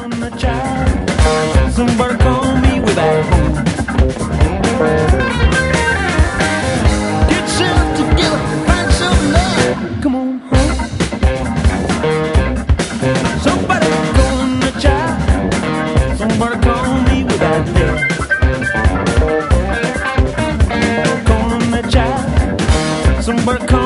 Somebody call me way back home. Get yourself together, find some love. Come on home. Somebody calling the child. Somebody call me way back there. Calling the child. Somebody call